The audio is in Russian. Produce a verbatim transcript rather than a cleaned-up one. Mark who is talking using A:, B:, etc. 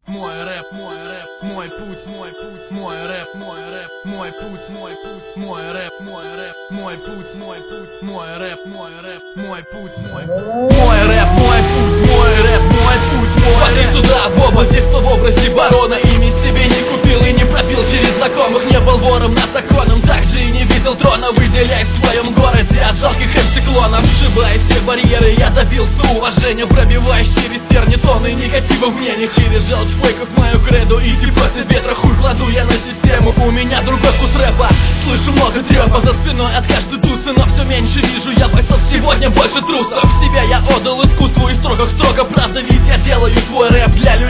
A: мой рэп, мой рэп, мой путь, мой путь, мой рэп, мой рэп, мой путь, мой путь, мой рэп, мой рэп, мой путь, мой путь, мой рэп, мой рэп, мой путь, мой путь, мой рэп, мой путь, мой рэп, мой путь, мой
B: Смотри сюда, Боба, здесь кто в образе барона. Ими себе не купил и не пробил через знакомых. Не был вором над законом, также и не видел трона. Выделяясь в своем городе от жалких эпсиклонов. Сшибая все барьеры, я добился уважения. Пробиваясь через терни тонны негатива мнений. Через желчь фейков мою креду и против ветра хуй кладу я на систему. У меня другой вкус рэпа, слышу много трёпа за спиной от каждой тусы, но все меньше вижу я бойцов сегодня, больше трусов. Себя я отдал искусству и строго-строго правда, ведь я делаю свой рэп для людей.